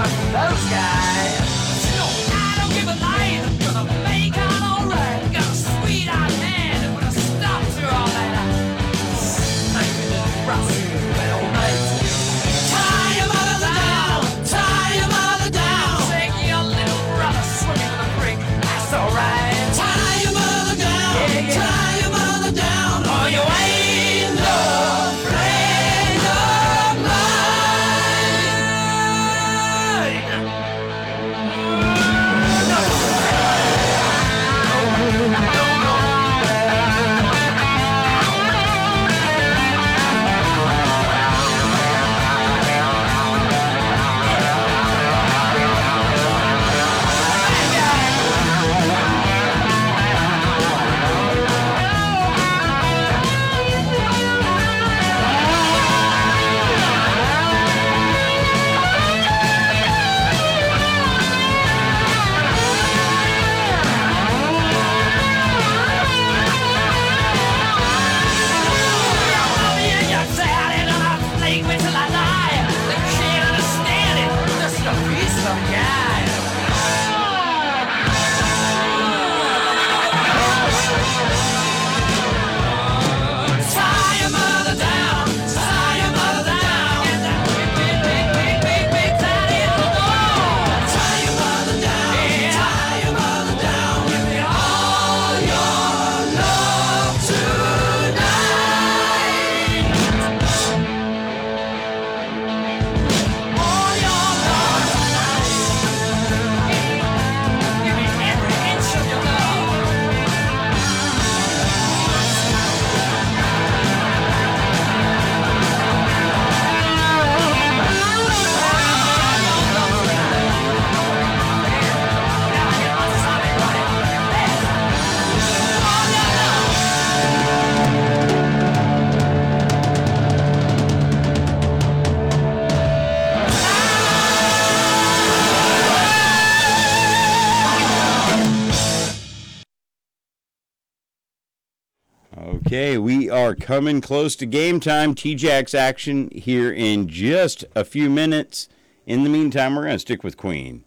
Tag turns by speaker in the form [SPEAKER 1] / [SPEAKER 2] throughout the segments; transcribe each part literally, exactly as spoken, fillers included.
[SPEAKER 1] Okay, we are coming close to game time. T-Jacks action here in just a few minutes. In the meantime, we're going to stick with Queen.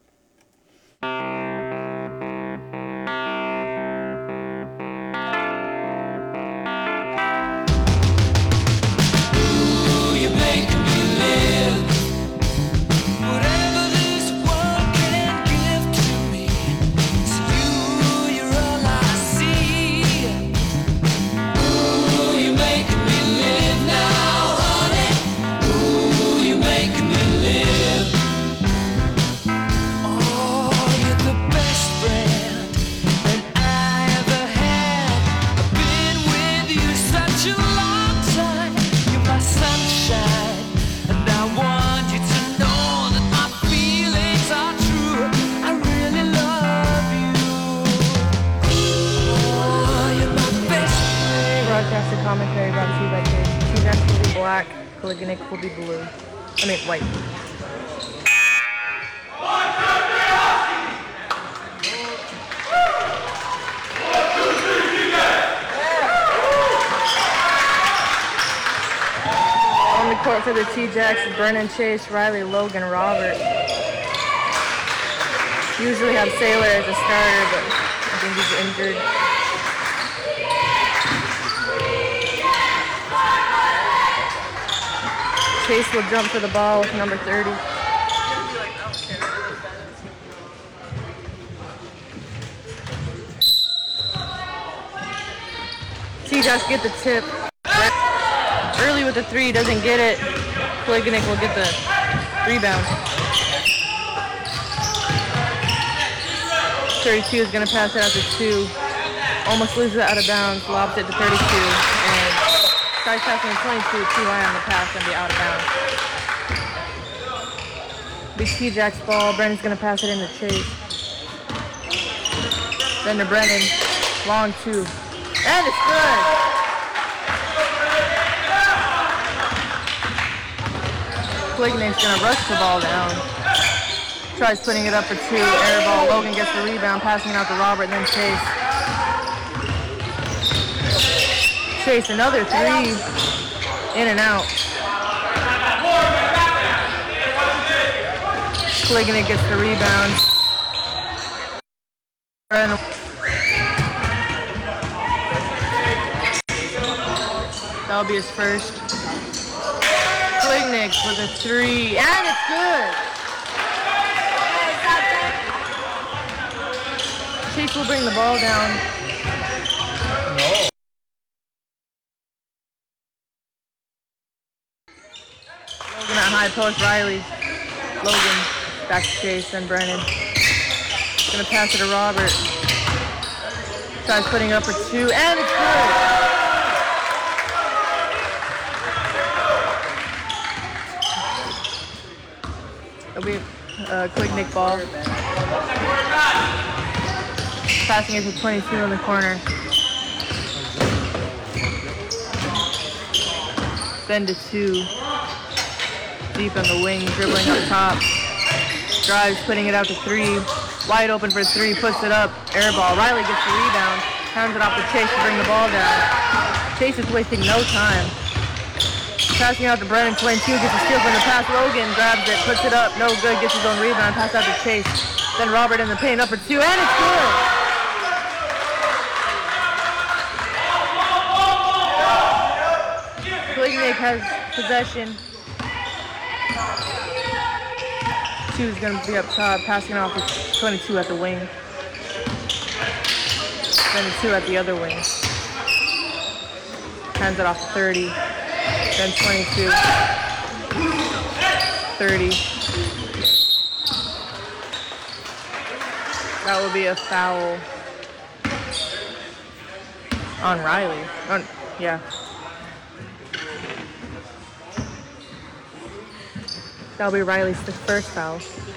[SPEAKER 2] Commentary brought to you by Chase. T-Rex will be black, Caligonic will be blue. I mean, white. On the court for the T-Jacks, Brennan, Chase, Riley, Logan, Robert. Usually have Sailor as a starter, but I think he's injured. Chase will jump for the ball with number thirty. T-Jacks get the tip. Early with the three, doesn't get it. Caligonic will get the rebound. thirty-two is going to pass it out to two. Almost loses it out of bounds, lobs it to thirty-two. And tries passing to twenty-two, too high on the pass and be out of bounds. Big T-Jacks ball. Brennan's going to pass it into Chase. Then to Brennan. Long two. And it's good. Caligonic's going to rush the ball down. Tries putting it up for two. Air ball. Logan gets the rebound, passing it out to Robert, then Chase. Chase, another three. In and out. Klignick gets the rebound. That'll be his first. Klignick with a three, and it's good. Chase will bring the ball down.
[SPEAKER 3] No.
[SPEAKER 2] Logan at high post, Riley. Logan back to Chase, then Brennan. Gonna pass it to Robert. Tries putting up a two, and it's good. It'll be a quick Nick ball. Passing it to twenty-two in the corner. Then to two. Deep on the wing, dribbling up top. Drives, putting it out to three. Wide open for three, puts it up. Air ball. Riley gets the rebound. Hands it off to Chase to bring the ball down. Chase is wasting no time. Passing out to Brennan. twenty-two gets a steal from the pass. Logan grabs it, puts it up. No good. Gets his own rebound. Pass out to Chase. Then Robert in the paint. Up for two, and it's good. Klignick has possession. Two is going to be up top, passing off with twenty-two at the wing. Then two at the other wing. Hands it off to thirty. Then twenty-two. thirty. That will be a foul on Riley. On, yeah. That'll be Riley's first foul.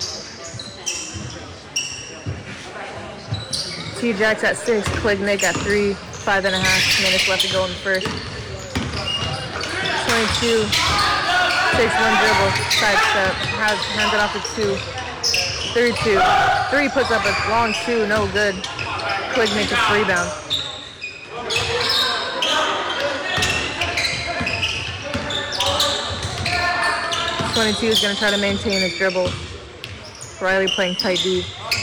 [SPEAKER 2] T-Jacks at six, Klignick at three, five and a half minutes left to go in the first. twenty-two, takes one dribble, side step, has, hands it off to two. thirty-two, three puts up a long two, no good. Klignick gets rebound. twenty-two is going to try to maintain his dribble. Riley playing tight D.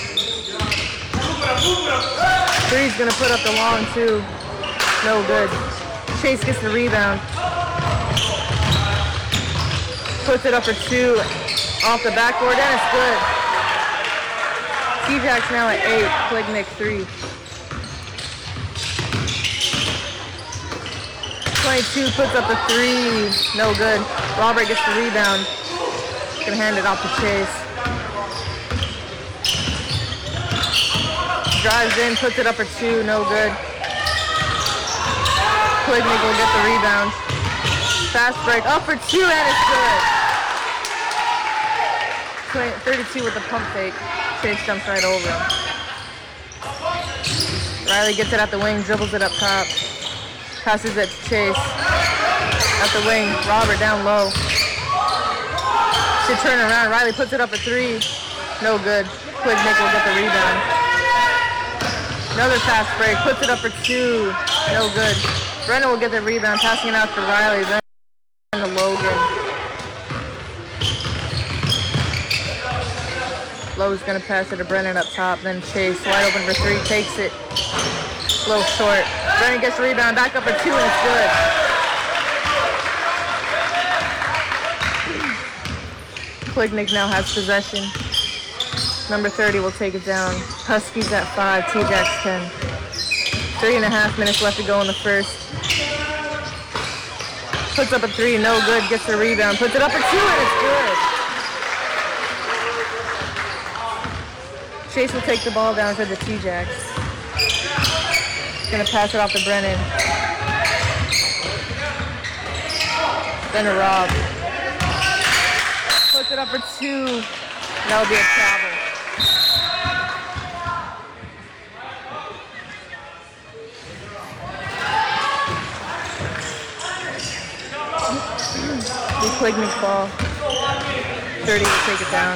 [SPEAKER 2] Three's going to put up the long two. No good. Chase gets the rebound. Puts it up for two. Off the backboard, and it's good. T-Jacks now at eight. Klignick three. twenty-two puts up a three. No good. Robert gets the rebound. Gonna hand it off to Chase. Drives in, puts it up for two, no good. Klignick will get the rebound. Fast break, up for two, and it's good. thirty-two with the pump fake. Chase jumps right over him. Riley gets it at the wing, dribbles it up top. Passes it to Chase. At the wing, Robert down low. Should turn around. Riley puts it up a three. No good. Klignick will get the rebound. Another fast break. Puts it up for two. No good. Brennan will get the rebound. Passing it out to Riley. Then to Logan. Lowe's going to pass it to Brennan up top. Then Chase. Wide open for three. Takes it. A little short. Brennan gets the rebound. Back up for two, and it's good. Klignick now has possession. Number thirty will take it down. Huskies at five, T-Jacks ten. Three and a half minutes left to go in the first. Puts up a three, no good, gets the rebound. Puts it up for two, and it's good. Chase will take the ball down for the T-Jacks. Gonna pass it off to Brennan. Then to Rob. Puts it up for two. That would be a travel. The Klignick ball. thirty will take it down.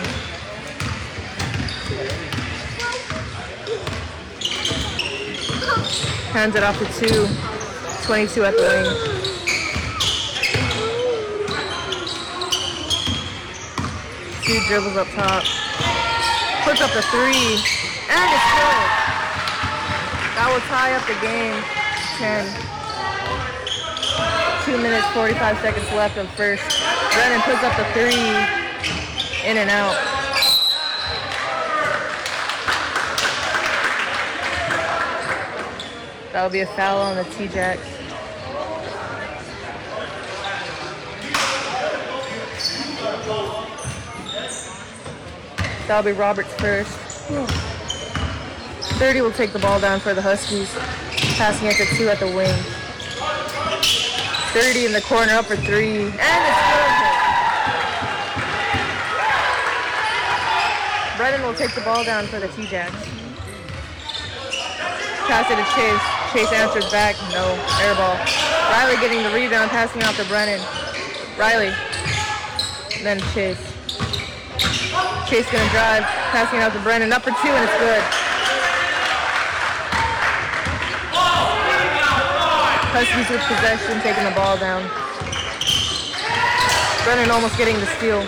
[SPEAKER 2] Hands it off to two. twenty-two at the wing. Two dribbles up top. puts up the three, and it's good. That will tie up the game. ten. Two minutes, forty-five seconds left of first. Brennan puts up the three, in and out. That'll be a foul on the T-Jacks. That'll be Roberts first. thirty will take the ball down for the Huskies. Passing it to two at the wing. thirty in the corner, up for three. And it's good. Brennan will take the ball down for the T-Jacks. Pass it to Chase. Chase answers back. No. Air ball. Riley getting the rebound, passing out to Brennan. Riley. Then Chase. Chase gonna drive, passing out to Brennan. Up for two, and it's good. Huskies with possession, taking the ball down. Brennan almost getting the steal.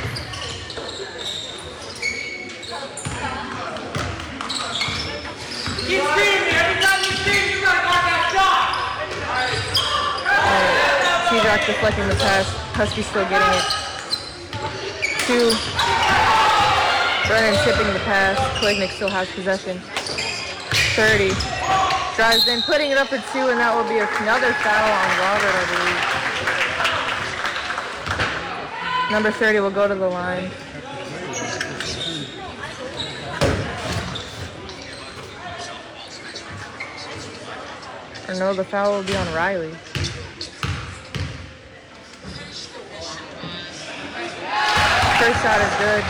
[SPEAKER 3] Keep screaming. Every time you scream, you gotta got that shot.
[SPEAKER 2] T-Rock deflecting the pass. Huskies still getting it. Two. Brennan tipping the pass. Klignick still has possession. thirty. Drives in, putting it up for two, and that will be another foul on Robert, I believe. Number thirty will go to the line. Or no, the foul will be on Riley. First shot is good.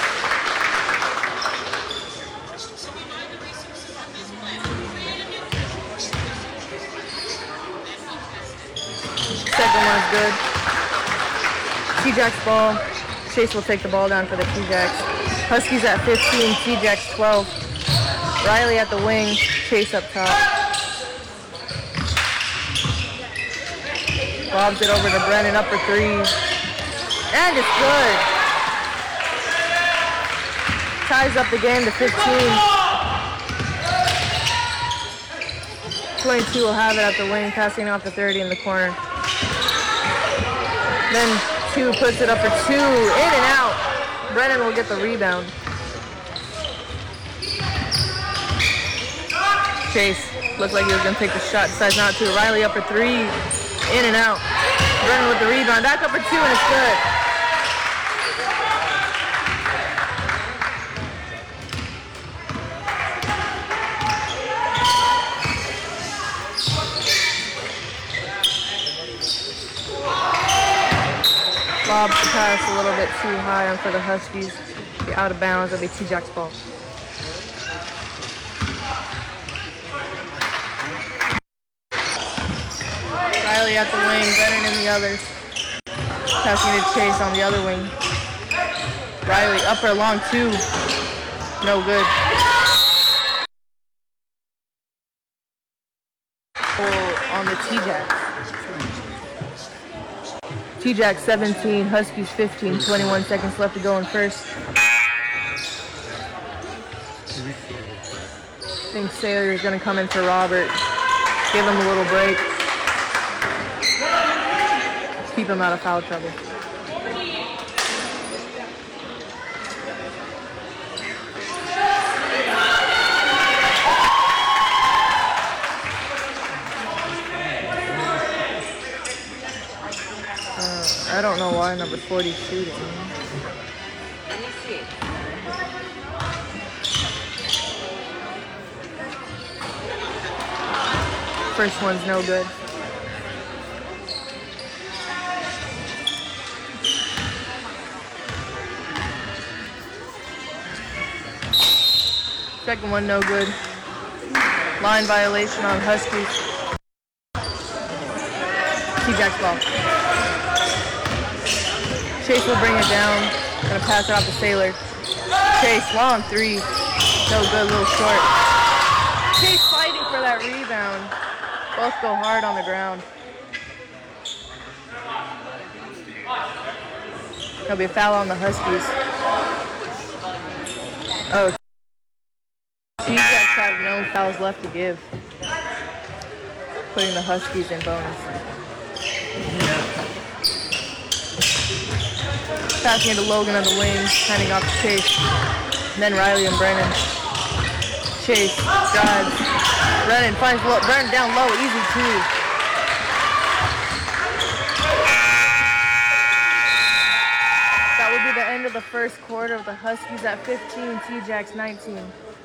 [SPEAKER 2] Second one is good. T-Jacks ball. Chase will take the ball down for the T-Jacks. Huskies at fifteen, T-Jacks twelve. Riley at the wing, Chase up top. Bobs it over to Brennan, up for three. And it's good. Ties up the game to fifteen. twenty-two will have it at the wing, passing off to thirty in the corner. Then two puts it up for two, in and out. Brennan will get the rebound. Chase looked like he was gonna take the shot, decides not to. Riley up for three, in and out. Brennan with the rebound, back up for two, and it's good. Lobs the pass a little bit too high on for the Huskies. Be out of bounds, it'll be T-Jacks ball. Riley at the wing, Brennan in the others. Passing to Chase on the other wing. Riley up for a long two. No good. On the T-Jacks. T-Jacks seventeen, Huskies fifteen, twenty-one seconds left to go in first. I think Saylor is going to come in for Robert. Give him a little break. Keep him out of foul trouble. I don't know why number forty shooting.
[SPEAKER 4] Let me see.
[SPEAKER 2] First one's no good. Second one no good. Line violation on Huskies. T-Jacks ball. Chase will bring it down. Gonna pass it off to Saylor. Chase, long three. No good, little short. Chase fighting for that rebound. Both go hard on the ground. There'll be a foul on the Huskies. Oh, T-Jacks have no fouls left to give. Putting the Huskies in bonus. Passing it to Logan on the wing, handing off to Chase. And then Riley and Brennan. Chase, drives. Brennan finds low, Brennan down low, easy two. That would be the end of the first quarter with the Huskies at fifteen, T-Jacks nineteen.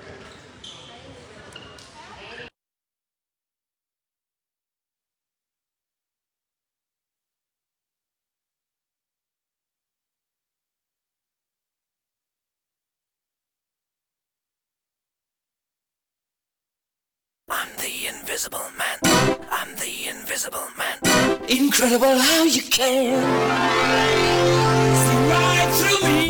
[SPEAKER 5] I'm the invisible man. I'm the invisible man. Incredible how you can see right through me.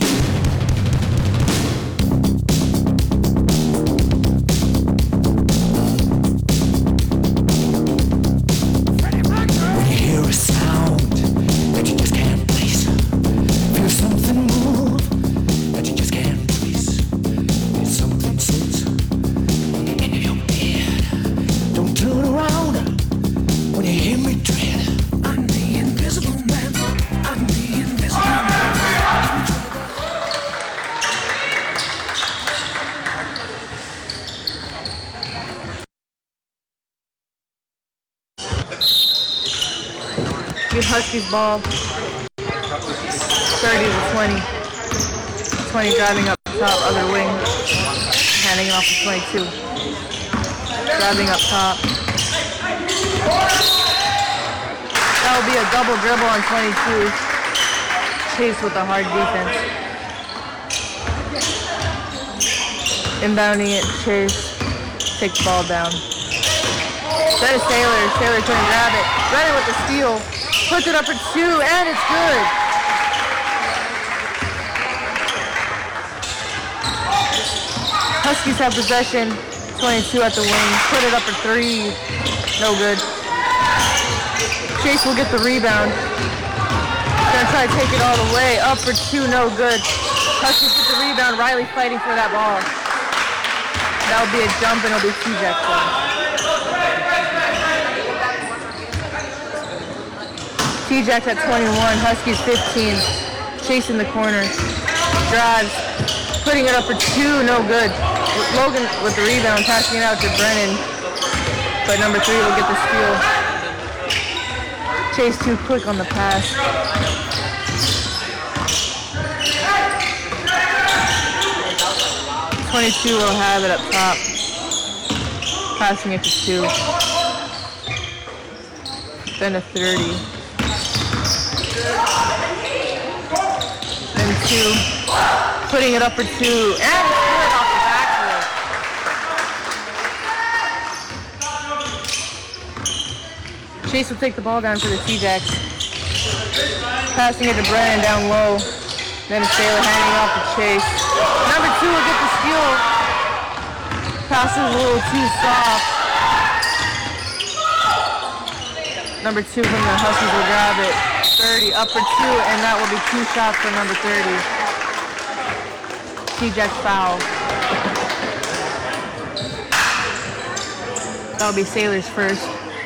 [SPEAKER 5] When you hear a sound that you just can't place, feel something move that you just can't trace. It's something sits in your head. Don't turn around when you hear me tread. I'm the invisible man. I'm the invisible man.
[SPEAKER 2] Good Huskies ball. thirty to twenty. twenty driving up top, other wing. Handing it off to twenty-two. Driving up top. That will be a double dribble on twenty-two. Chase with a hard defense. Inbounding it, Chase. Take the ball down. That is Taylor. Taylor couldn't grab it. Brennan with the steal. Puts it up for two, and it's good. Huskies have possession. twenty-two at the wing. Put it up for three. No good. Chase will get the rebound. Gonna try to take it all the way. Up for two, no good. Huskies get the rebound. Riley fighting for that ball. That'll be a jump, and it'll be T-Jacks ball. T-Jacks at twenty-one, Huskies fifteen. Chase in the corner. Drives. Putting it up for two, no good. Logan with the rebound, passing it out to Brennan. But number three will get the steal. Chase too quick on the pass. twenty-two will have it up top. Passing it to two. Then a thirty. Then two. Putting it up for two. And it's good off the backboard. Chase will take the ball down for the T-Jacks. Passing it to Brennan down low. Then it's Taylor handing off to Chase. Number two will get the steal. Pass is a little too soft. Number two from the Huskies will grab it. thirty, up for two, and that will be two shots for number thirty. T-Jacks foul. That'll be Sailors first.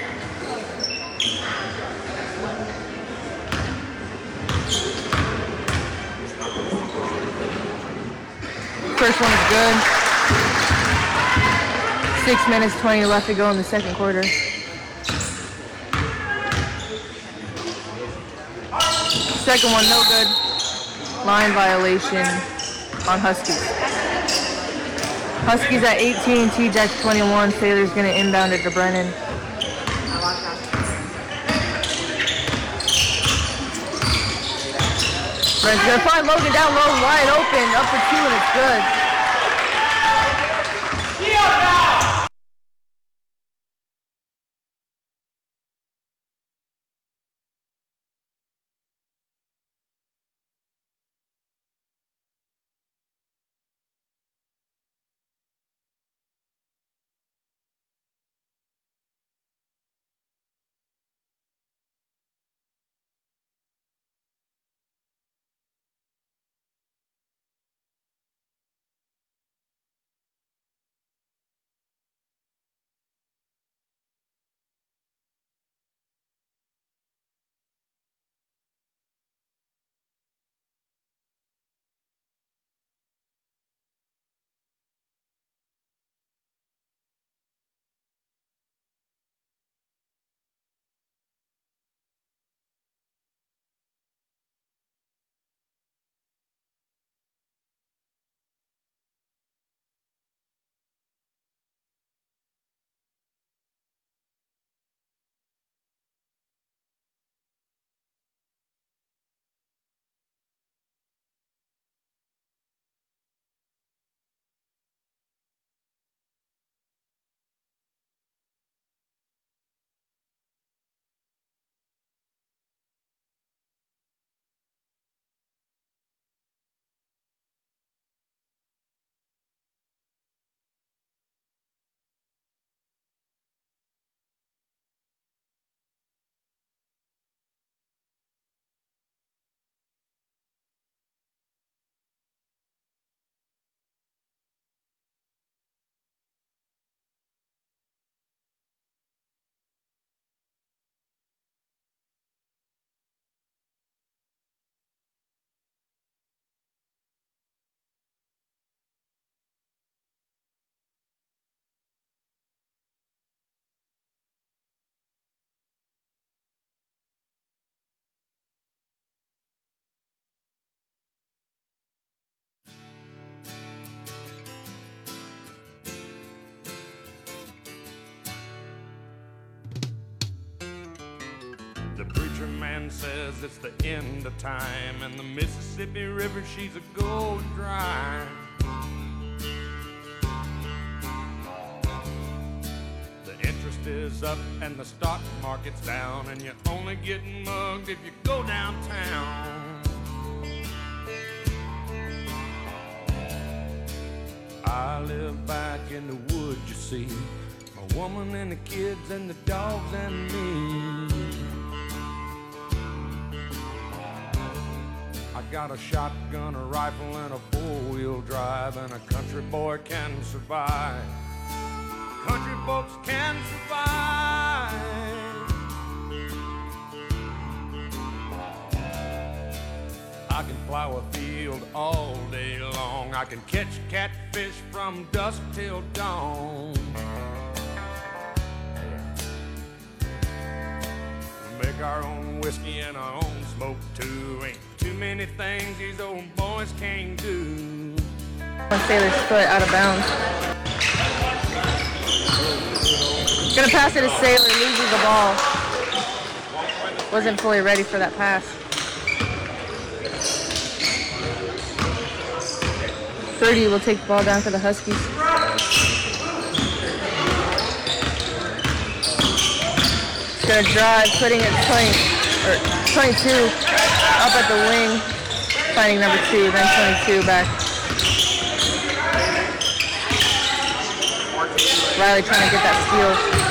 [SPEAKER 2] First one is good. Six minutes, twenty left to go in the second quarter. Second one, no good. Line violation on Huskies. Huskies at eighteen, T-Jacks twenty-one. Sailor's gonna inbound it to Brennan. Brennan's gonna find Logan down low, wide open, up for two, and it's good.
[SPEAKER 6] man says it's the end of time, and the Mississippi River, she's a going dry. The interest is up and the stock market's down, and you're only getting mugged if you go downtown. I live back in the woods, you see, my woman and the kids and the dogs and me. I got a shotgun, a rifle, and a four-wheel drive, and a country boy can survive. Country folks can survive. I can plow a field all day long. I can catch catfish from dusk till dawn. Make our own whiskey and our own smoke too. Ain't too many things these old boys can't do.
[SPEAKER 2] Sailor's foot out of bounds. Gonna pass it to Sailor, loses the ball. Wasn't fully ready for that pass. thirty will take the ball down for the Huskies. He's gonna drive, putting it twenty or twenty-two up at the wing, finding number two, then twenty-two back. Riley trying to get that steal.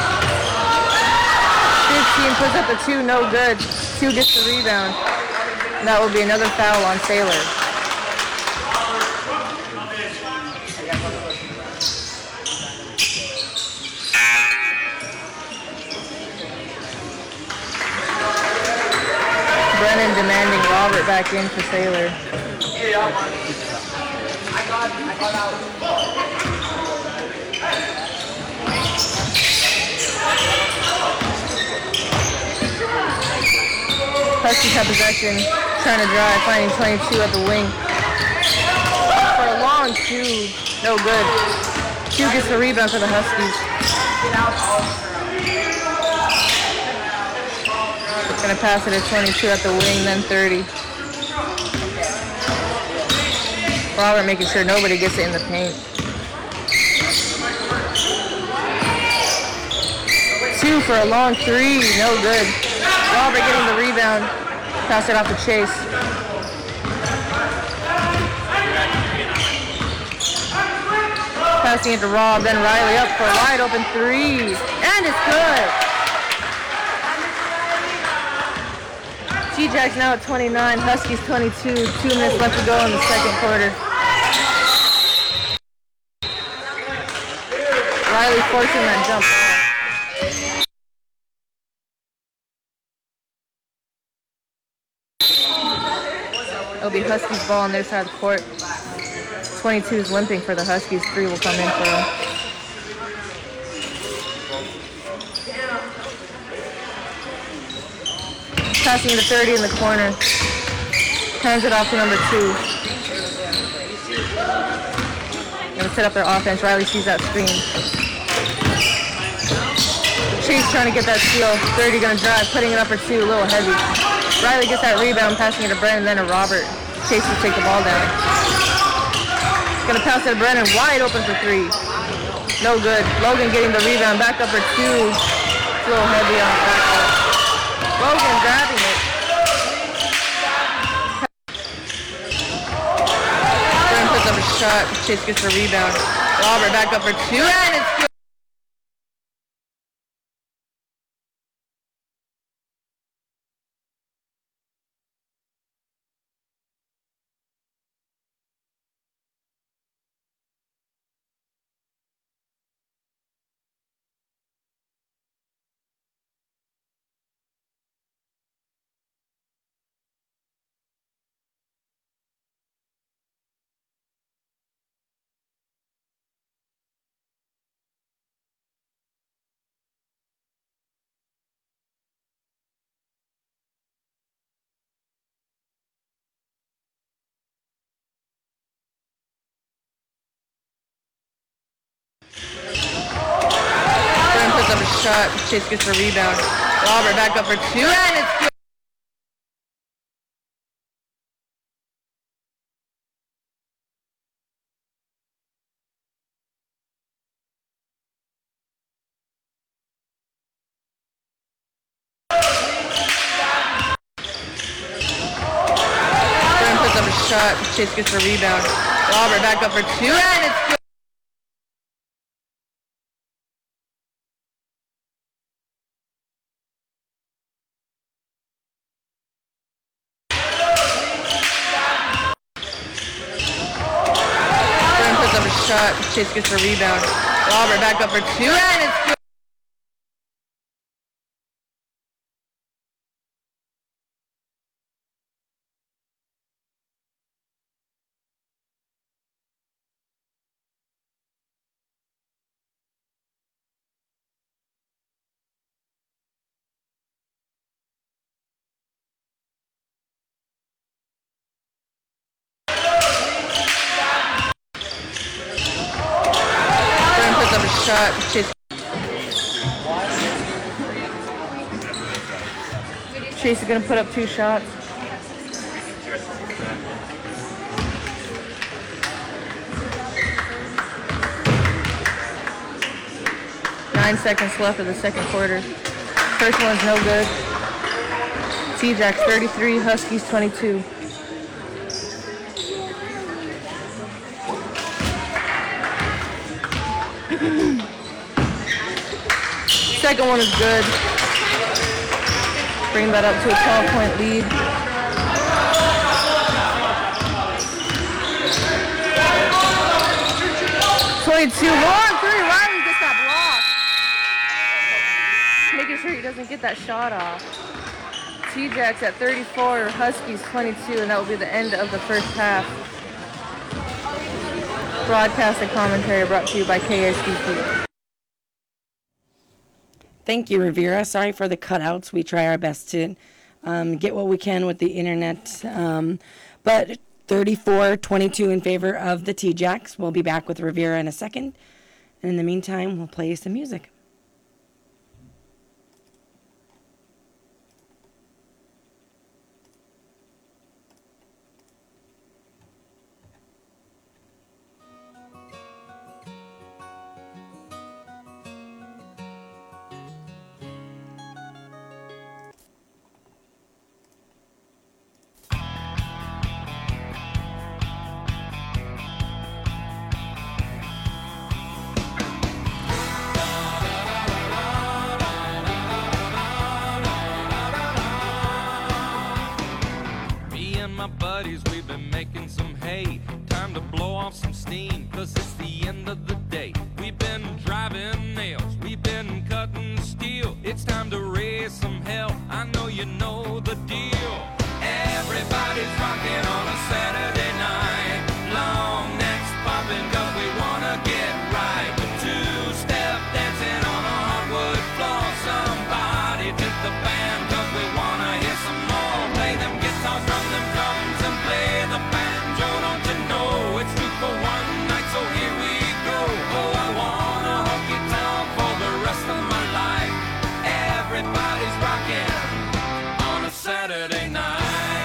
[SPEAKER 2] fifteen puts up the two, no good. Two gets the rebound. And that will be another foul on Sailor. Brennan demanding Robert back in for Sailor. Huskies have possession, trying to drive, finding twenty-two at the wing. For a long two, no good. Two gets the rebound for the Huskies. Gonna pass it at twenty-two at the wing, then thirty. Robert making sure nobody gets it in the paint. Two for a long three, no good. Robert getting the rebound. Pass it off to Chase. Passing it to Rob, then Riley up for a wide open three. And it's good. T-Jacks now at twenty-nine, Huskies twenty-two. Two minutes left to go in the second quarter. Riley forcing that jump. It'll be Huskies ball on their side of the court. twenty-two is limping for the Huskies. Three will come in for them. Passing to thirty in the corner. Hands it off to number two. Gonna set up their offense. Riley sees that screen. Chase trying to get that steal. thirty gonna drive, putting it up for two, a little heavy. Riley gets that rebound, passing it to Brennan, then to Robert. Chase will take the ball down. Gonna pass it to Brennan, wide open for three. No good. Logan getting the rebound, back up for two. It's a little heavy on the back up. Logan grabbing it. Brennan puts up a shot. Chase gets the rebound. Robert back up for two, and it's good. Shot. Chase gets the rebound. Robert back up for two, and it's good. shot. Chase gets the rebound. Robert back up for two, and it's good. Jordan puts up a shot. Chase gets the rebound. Robert back up for two, and it's good. Shot. Chase. Chase is going to put up two shots. Nine seconds left of the second quarter. First one's no good. T-Jacks thirty-three, Huskies twenty-two. Second one is good. Bring that up to a twelve-point lead. twenty-two, long three. Riley gets that block. Making sure he doesn't get that shot off. T-Jacks at thirty-four, Huskies twenty-two, and that will be the end of the first half. Broadcast and commentary brought to you by K S D P.
[SPEAKER 7] Thank you, Rivera. Sorry for the cutouts. We try our best to um, get what we can with the internet. Um, but thirty-four twenty-two in favor of the T-Jacks. We'll be back with Rivera in a second. And in the meantime, we'll play some music.
[SPEAKER 6] Buddies, we've been making some hay. Time to blow off some steam, cause it's the end of the day. We've been driving nails, we've been cutting steel. It's time to raise some hell, I know you know the deal. Everybody's rocking on a Saturday night. Long necks popping cause we wanna get right. Two-step dancing on a hardwood floor. Somebody tip the band cause we wanna hear some more. Play them guitars, drum them drums and play the banjo. Don't you know it's two for one night, so here we go. Oh, I wanna honky tonk for the rest of my life. Everybody's rocking on a Saturday night.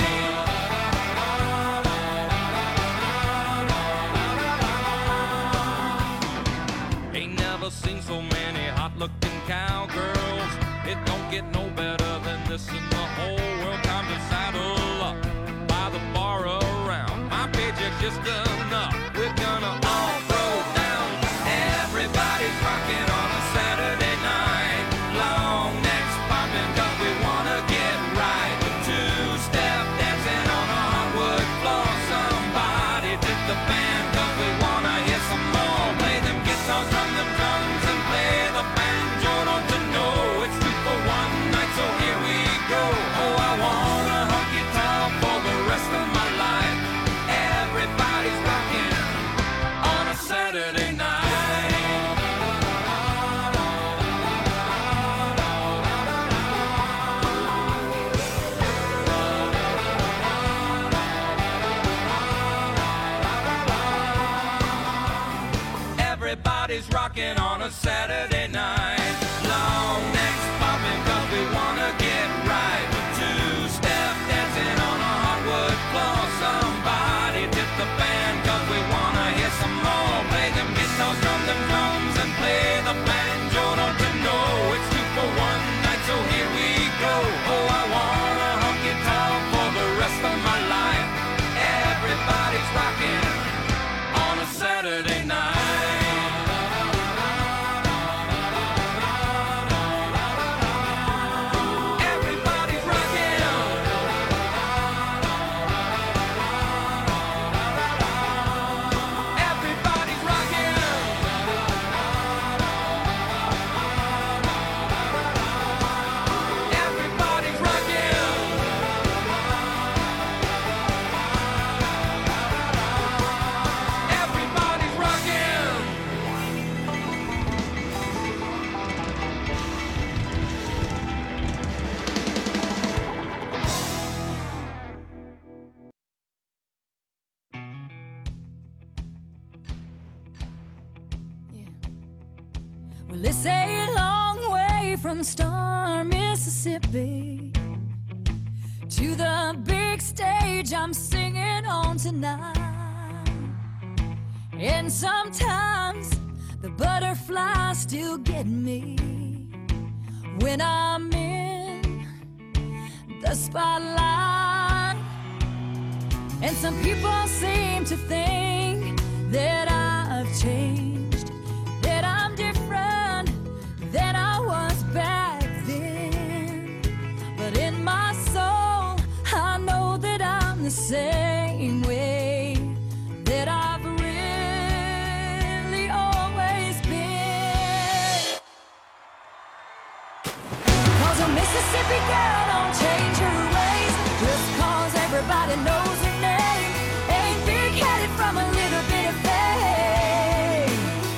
[SPEAKER 6] Ain't never seen so many hot-looking cowgirls. It don't get no better than this in the whole world. Time to saddle up, buy the bar around. My paycheck just enough. We're gonna all throw down. Everybody's rocking on a Saturday night. Long necks popping cause we wanna get right. Two-step dancing on a hardwood floor. Somebody tip the band cause we wanna hear some more. Play them guitars, drum them drums and play the banjo. Don't you know it's two for one night, so here we go. Oh, I wanna honky tonk for the rest of my life. Everybody's
[SPEAKER 8] Well, it's a long way from Star, Mississippi to the big stage I'm singing on tonight. And sometimes the butterflies still get me when I'm in the spotlight. And some people seem to think that I've changed, that I'm different than I was back then. But in my soul, I know that I'm the same way that I've really always been. 'Cause a Mississippi girl don't change her ways just 'cause everybody knows her name. Ain't big-headed from a little bit of fame.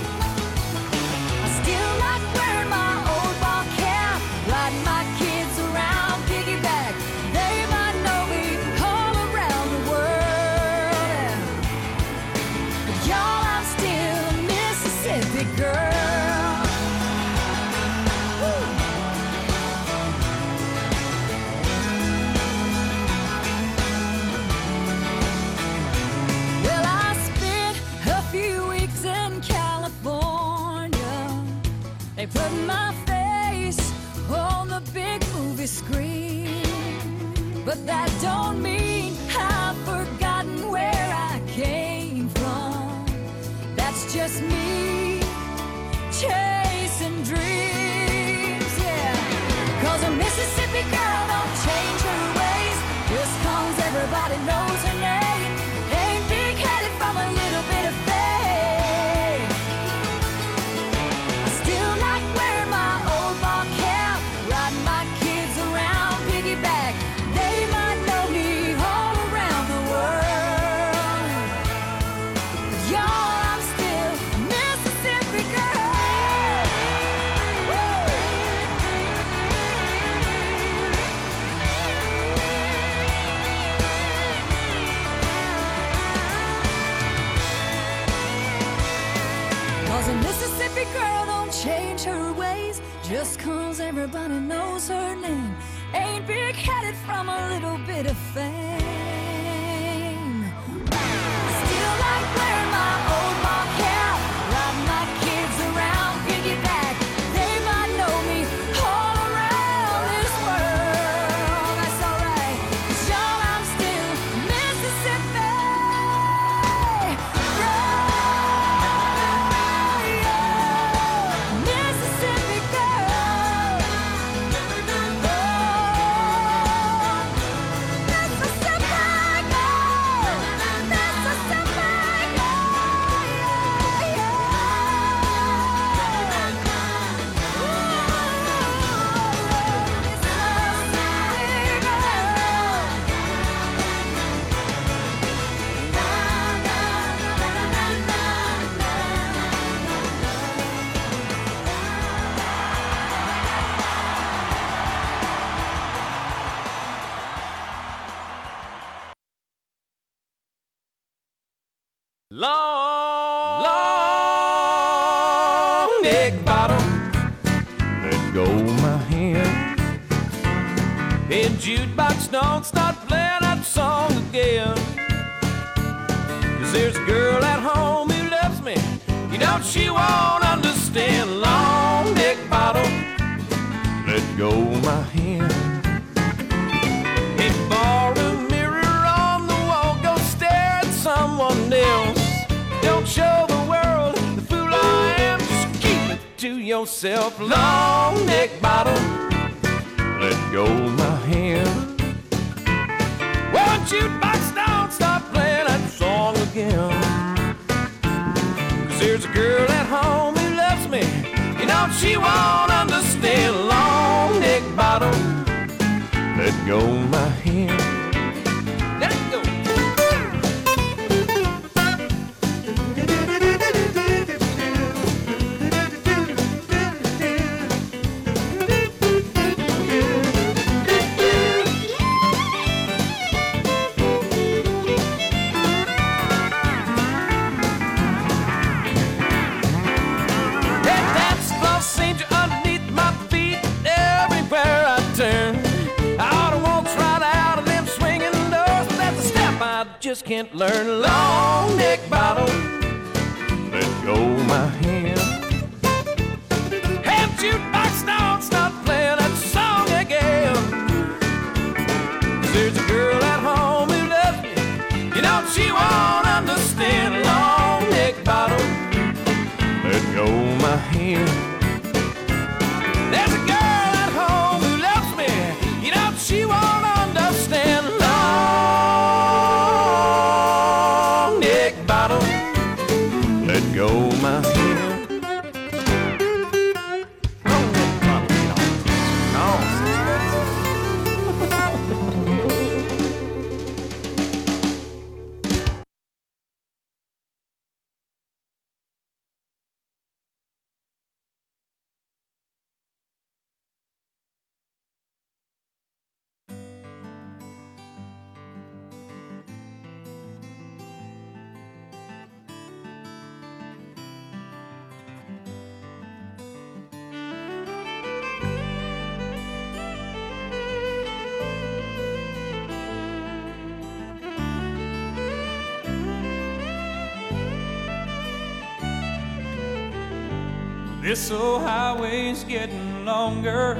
[SPEAKER 8] I still like wearing my old ball cap, riding my kids around piggyback. They might know me all around the world. But y'all, I'm still a Mississippi girl. Woo. Well, I spent a few weeks in California. They put my face on the big movie screen. But that don't mean I've forgotten where I came from. That's just me chasing dreams, yeah. 'Cause a Mississippi girl don't change her ways just 'cause everybody knows her name. Ain't big-headed from a little bit of fame. I still like wearing my old ball cap, riding my kids around piggyback. They might know me all around the world. But y'all, I'm still a Mississippi girl. Woo! Cause a Mississippi girl don't change her ways just 'cause everybody knows her name. Ain't big-headed from a little bit of fame. Still like wearing my old ball cap, riding my kids around piggyback. They might know me all around this world. That's alright, 'cause y'all, I'm still Mississippi girl. Mississippi girl. Oh, Mississippi girl. Mississippi
[SPEAKER 6] Long, long neck bottom, let go my hand. Hey, jukebox, don't start playing that song again. 'Cause there's a girl at home who loves me, you know she won't understand. Long neck bottom, let go my hand. Hey, borrow a mirror on the wall, go stare at someone else. Don't show the world the fool I am, just keep it to yourself. Long neck bottom, let go my hand. Won't you box down, stop playing that song again. 'Cause there's a girl at home who loves me, you know she won't understand. Long neck bottom, let go my hand. Let go. just can't learn. Long neck bottle, let go my hand. Hand jukebox, don't stop playing that song again. There's a girl at home who loves me, you know she won't understand. Long neck bottle, let go my hand. There's a girl at home who loves me, you know she won't understand. Long neck bottle, let go my hand. This old highway's getting longer.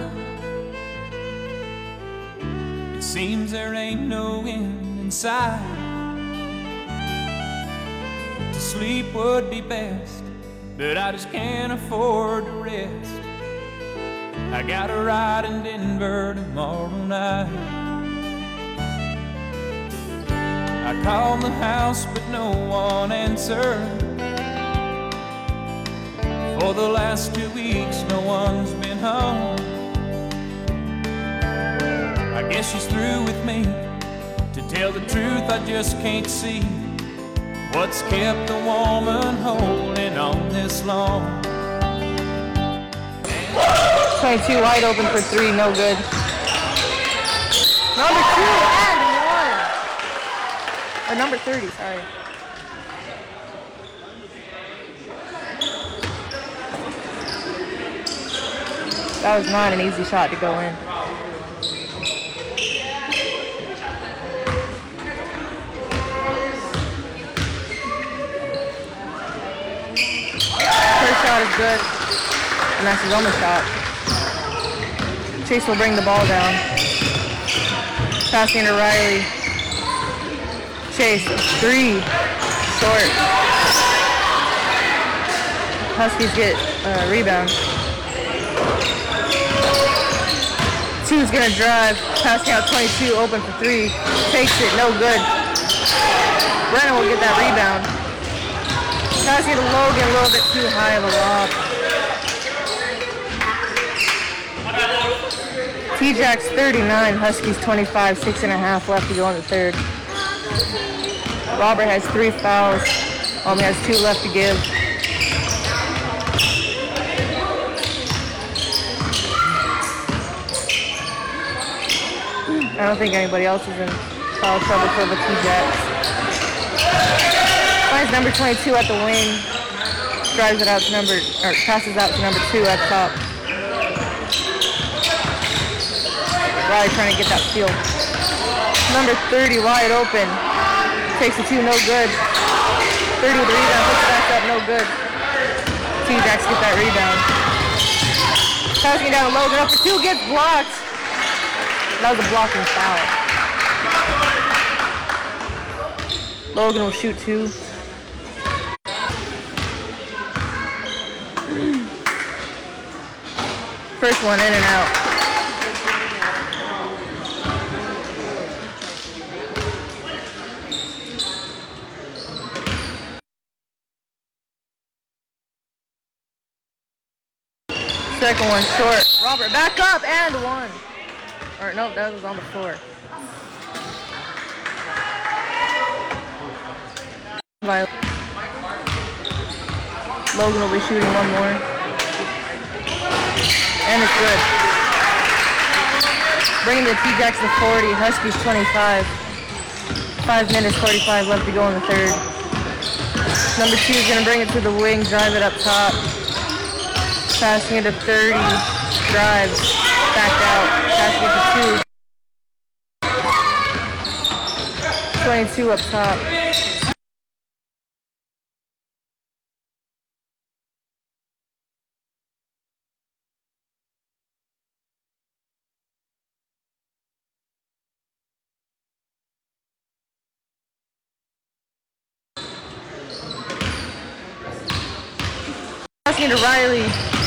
[SPEAKER 6] It seems there ain't no end in sight. To sleep would be best, but I just can't afford to rest. I got a ride in Denver tomorrow night. I called the house, but no one answered. For the last two weeks, no one's been home. I guess she's through with me. To tell the truth, I just can't see what's kept a woman holding on this long.
[SPEAKER 2] twenty-two wide open for three, no good. Number two and one. Or number thirty, sorry. That was not an easy shot to go in. First shot is good, and that's his only shot. Chase will bring the ball down. Passing to Riley. Chase, three, short. Huskies get a uh, rebound. Two's gonna drive, passing out twenty-two, open for three, takes it, no good. Brennan will get that rebound. Passing to Logan, a little bit too high of a lob. T-Jacks thirty-nine, Huskies twenty-five, six and a half left to go in the third. Robert has three fouls, only has two left to give. I don't think anybody else is in foul trouble for the T-Jacks. Finds number twenty-two at the wing. Drives it out to number, or passes out to number two at top. Riley trying to get that steal. Number thirty wide open. Takes the two, no good. thirty with the rebound, puts it back up, no good. T-Jacks get that rebound. Passing it down to Logan, up for two, gets blocked. That was a blocking foul. Logan will shoot two. First one in and out. Second one short. Robert back up and one. Or no, that was on the floor. Logan will be shooting one more. And it's good. Bringing the T-Jacks to forty, Huskies twenty-five. Five minutes, forty-five left to go in the third. Number two is gonna bring it to the wing, drive it up top. Passing it to thirty, drives, back out, passing it to two. twenty-two up top. Passing to Riley.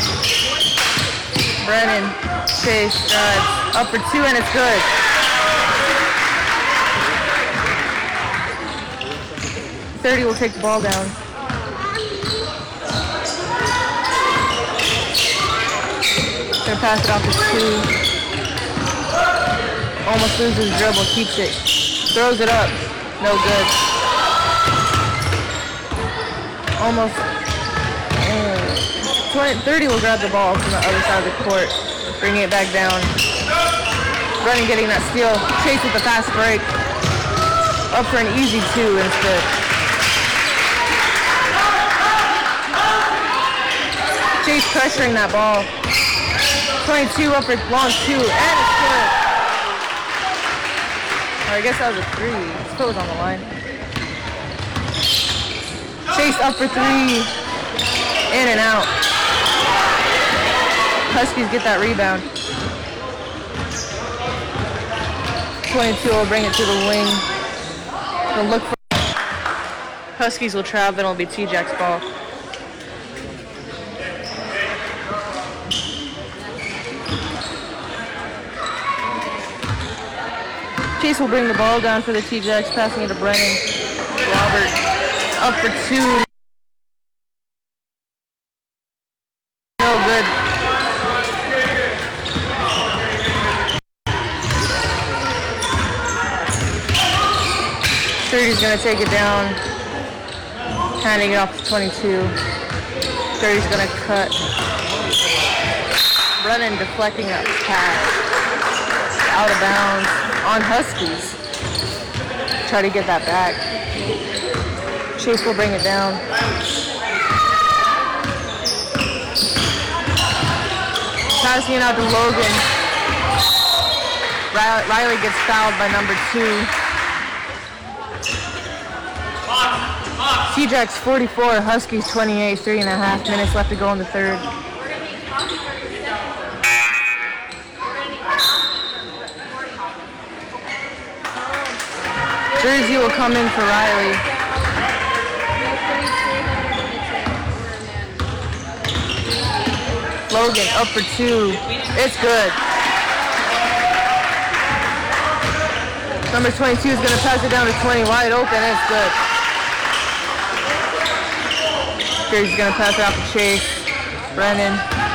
[SPEAKER 2] Brennan. Chase drives. Up for two and it's good. thirty will take the ball down. Gonna pass it off to two. Almost loses his dribble, keeps it. Throws it up. No good. Almost. Uh, twenty, thirty will grab the ball from the other side of the court. Bring it back down. Running, getting that steal. Chase with the fast break. Up for an easy two instead. Chase pressuring that ball. twenty-two up for long two, and it's good. Or I guess that was a three. Still was on the line. Chase up for three. In and out. Huskies get that rebound. twenty-two will bring it to the wing. They'll look for Huskies will travel, then it'll be T-Jack's ball. Chase will bring the ball down for the T-Jacks, passing it to Brennan. Robert up for two. No good. thirty's gonna take it down, handing it off to twenty-two. thirty's gonna cut. Brennan deflecting that pass. Out of bounds on Huskies. Try to get that back. Chase will bring it down. Passing it out to Logan. Riley gets fouled by number two. T-Jacks forty-four, Huskies twenty-eight, three and a half minutes left to go in the third. Jersey will come in for Riley. Logan up for two. It's good. Number twenty-two is going to pass it down to twenty. Wide open. It's good. Jersey's going to pass it out to Chase. Brennan.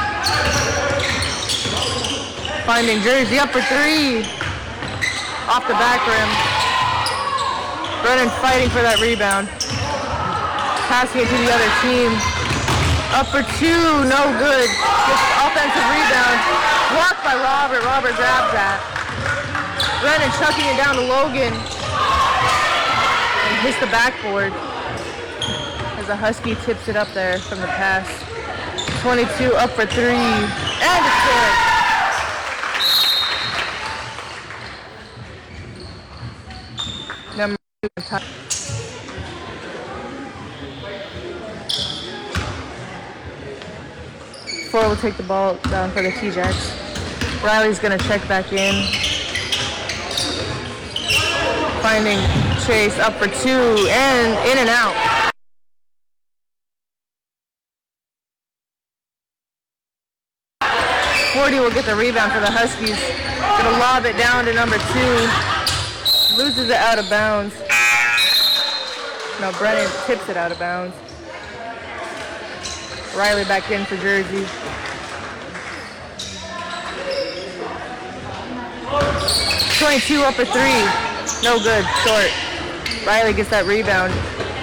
[SPEAKER 2] Finding Jersey up for three. Off the back rim. Brennan fighting for that rebound. Passing it to the other team. Up for two, no good. Gets offensive rebound. Blocked by Robert. Robert grabs that. Brennan chucking it down to Logan. And hits the backboard. As the Husky tips it up there from the pass. twenty-two up for three. And it's good. Number Four will take the ball down for the T-Jacks. Riley's going to check back in. Finding Chase up for two and in and out. forty will get the rebound for the Huskies. Going to lob it down to number two. Loses it out of bounds. No, Brennan tips it out of bounds. Riley back in for Jersey. twenty-two up for three. No good. Short. Riley gets that rebound.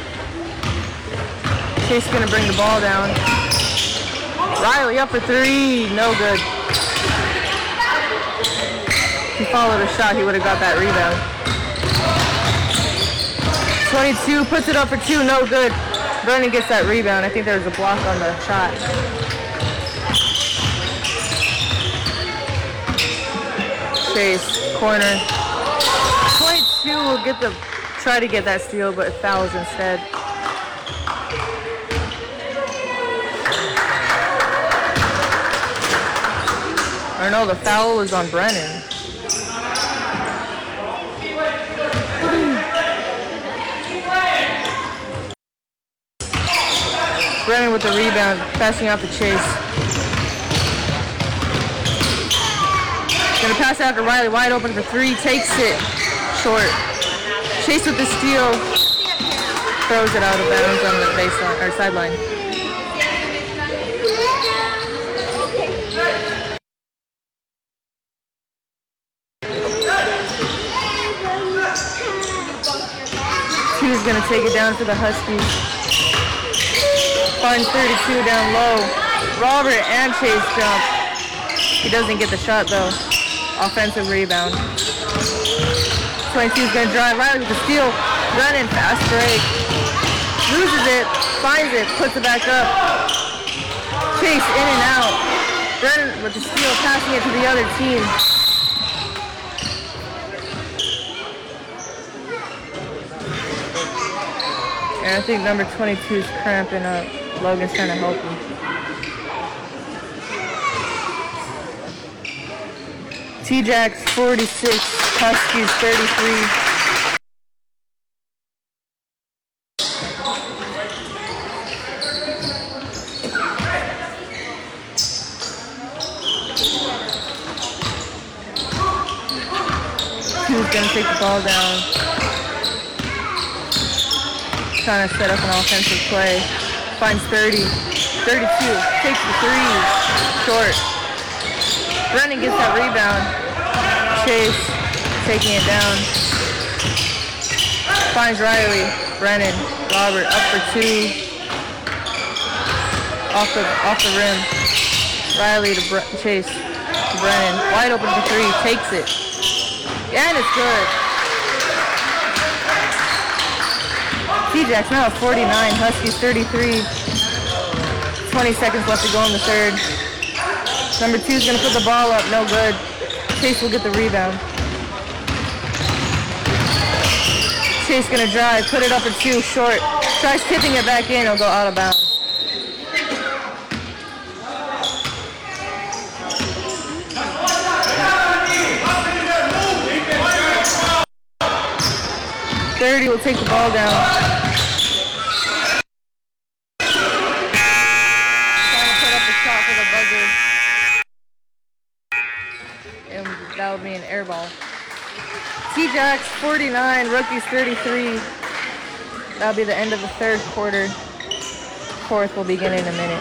[SPEAKER 2] Chase is going to bring the ball down. Riley up for three. No good. If he followed a shot, he would have got that rebound. twenty-two puts it up for two. No good. Brennan gets that rebound. I think there was a block on the shot. Chase, corner. twenty-two will get the tried to get that steal, but fouls instead. Or no, the foul was on Brennan. Brennan with the rebound, passing out to Chase. Gonna pass out to Riley, wide open for three, takes it short. Chase with the steal, throws it out of bounds on the baseline or sideline. Two's gonna take it down for the Huskies. Finds thirty-two down low. Robert and Chase jump. He doesn't get the shot though. Offensive rebound. twenty-two's gonna drive. Riley with the steal. Running, fast break. Loses it, finds it, puts it back up. Chase in and out. Brennan with the steal, passing it to the other team. And I think number twenty-two is cramping up. Logan's trying to help him. T-Jacks forty-six, Huskies thirty-three. Two's gonna take the ball down. Trying to set up an offensive play. Finds thirty. thirty-two. Takes the three. Short. Brennan gets that rebound. Chase taking it down. Finds Riley. Brennan. Robert up for two. Off the off the rim. Riley to Bre- Chase. To Brennan. Wide open for three. Takes it. And it's good. T-Jacks now at forty-nine, Huskies thirty-three. twenty seconds left to go in the third. Number two is going to put the ball up, no good. Chase will get the rebound. Chase going to drive, put it up at two, short. Tries tipping it back in, it'll go out of bounds. thirty will take the ball down. Trying to put up the shot for the buzzer. And that would be an air ball. T-Jacks forty-nine, Rookies thirty-three. That'll be the end of the third quarter. Fourth will begin in a minute.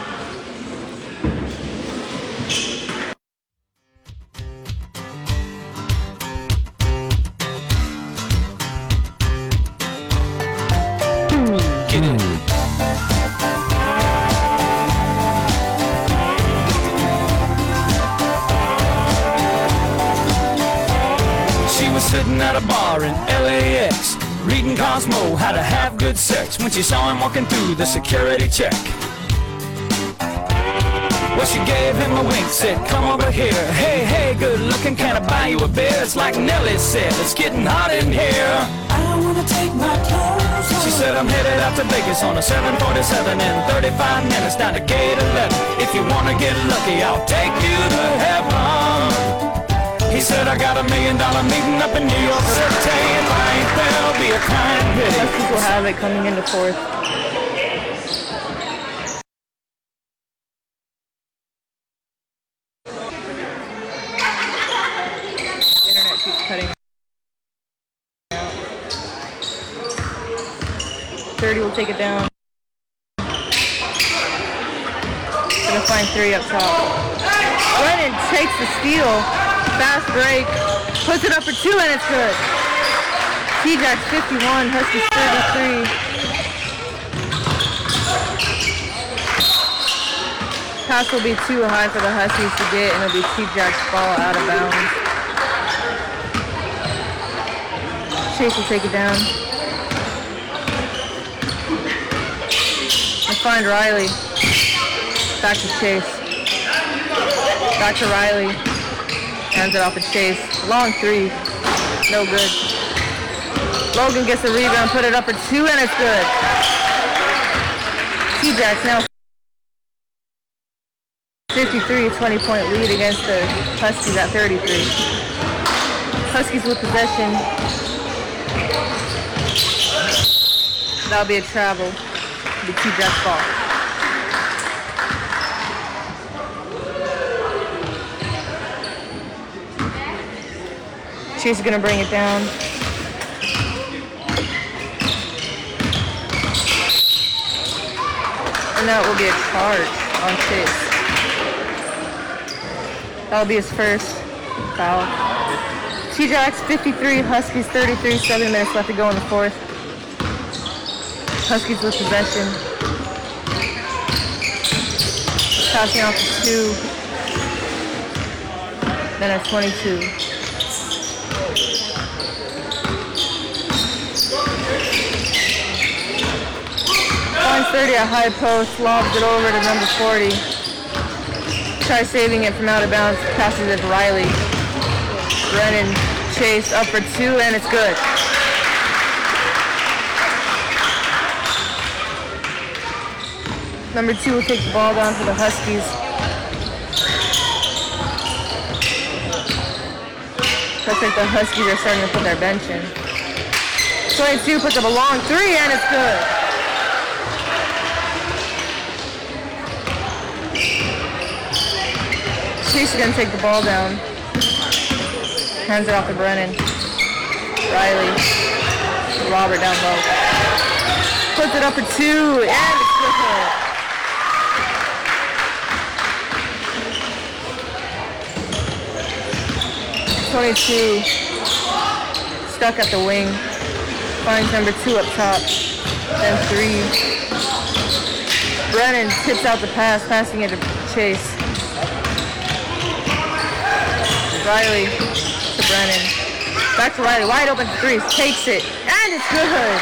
[SPEAKER 5] Sitting at a bar in L A X, reading Cosmo how to have good sex when she saw him walking through the security check. Well, she gave him a wink, said, come over here. Hey, hey, good looking, can I buy you a beer? It's like Nelly said, it's getting hot in here. I wanna take my clothes off. She said, I'm headed out to Vegas on a seven forty-seven in thirty-five minutes down to gate eleven. If you wanna get lucky, I'll take you to heaven. He said, I got a million dollar meeting up in New York City. If I ain't there, there'll be a kind pity.
[SPEAKER 2] Huskies will have it coming into fourth. Internet keeps cutting out. thirty will take it down. Gonna find three up top. Brennan takes the steal. Fast break, puts it up for two, and it's good. T-Jacks fifty-one, Huskies thirty-three. Pass will be too high for the Huskies to get, and it'll be T-Jacks ball out of bounds. Chase will take it down. And find Riley. Back to Chase. Back to Riley. Hands it off to Chase. Long three. No good. Logan gets the rebound, put it up for two, and it's good. T-Jacks now fifty-three, twenty point lead against the Huskies at thirty-three. Huskies with possession. That'll be a travel. The T-Jacks ball. Chase is gonna bring it down. And that will be a charge on Chase. That'll be his first foul. T-Jacks fifty-three, Huskies thirty-three, seven minutes left to go in the fourth. Huskies with possession. Passing off to two. Then at twenty-two. Finds thirty at high post, lobs it over to number forty. Tries saving it from out of bounds, passes it to Riley. Brennan Chase up for two, and it's good. Number two will take the ball down for the Huskies. Looks like the Huskies are starting to put their bench in. twenty-two puts up a long three, and it's good. Chase is going to take the ball down. Hands it off to Brennan. Riley. Robert down low. Puts it up for two, and it's good. twenty-two. Stuck at the wing. Finds number two up top. Then three. Brennan tips out the pass, passing it to Chase. Riley to Brennan. Back to Riley, wide open for three. Takes it, and it's good.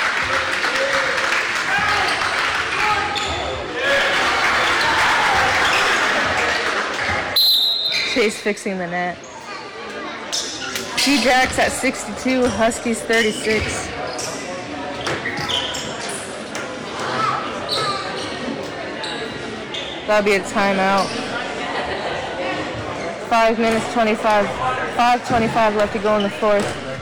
[SPEAKER 2] Chase fixing the net. T-Jacks at sixty-two, Huskies thirty-six. That'll be a timeout. Five minutes, twenty-five, five twenty-five left to go in the fourth.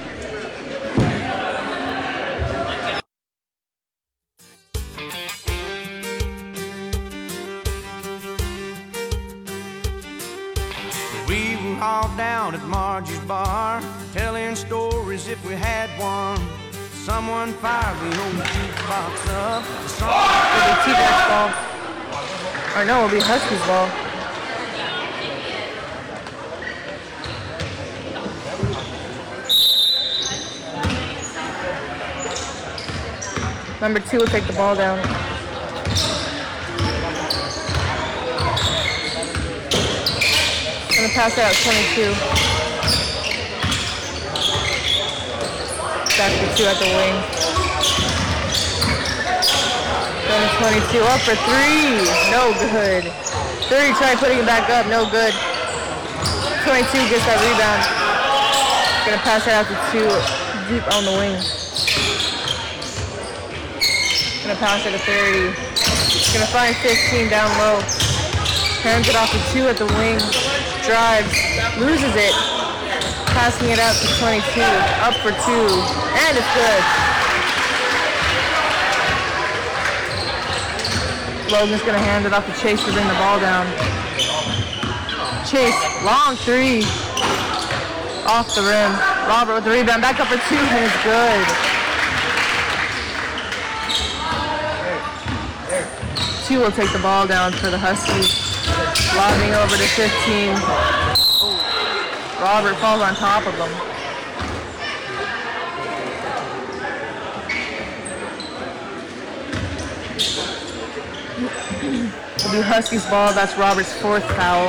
[SPEAKER 9] We were all down at Margie's bar, telling stories if we had one. Someone fired the old jukebox up. The song
[SPEAKER 2] It'll be T-Jacks ball. Or no, it'll be Huskies ball. Number two will take the ball down. Gonna pass it out twenty-two. Back to two at the wing. Then twenty-two up for three. No good. thirty try putting it back up. No good. twenty-two gets that rebound. Gonna pass it out to two deep on the wing. Gonna pass it to thirty. Gonna find fifteen down low. Hands it off to two at the wing. Drives. Loses it. Passing it out to twenty-two. Up for two. And it's good. Logan's gonna hand it off to Chase to bring the ball down. Chase. Long three. Off the rim. Robert with the rebound. Back up for two. And it's good. Two will take the ball down for the Huskies. Lobbing over to fifteen. Oh. Robert falls on top of them. It'll be Huskies ball. That's Robert's fourth foul.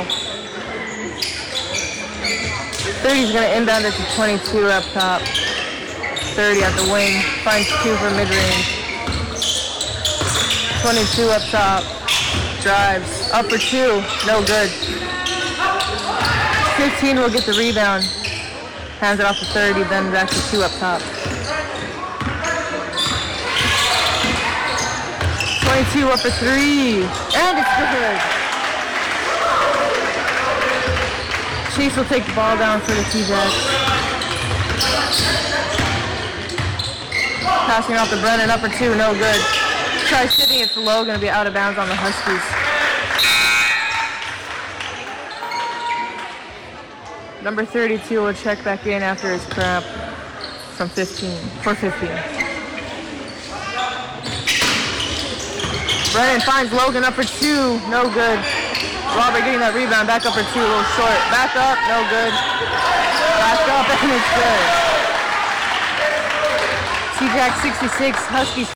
[SPEAKER 2] thirty's going to inbound it to twenty-two up top. thirty at the wing. Finds two for mid-range. twenty-two up top. Drives. Up for two. No good. fifteen will get the rebound. Hands it off to thirty, then back to two up top. twenty-two up for three. And it's good. Chase will take the ball down for the T-Jacks. Passing off to Brennan, up for two, no good. Try shooting, it's low, gonna be out of bounds on the Huskies. Number thirty-two will check back in after his cramp from fifteen, for fifteen. Brennan finds Logan up for two, no good. Robert getting that rebound, back up for two, a little short. Back up, no good. Back up, and it's good. T-Jack sixty-six, Huskies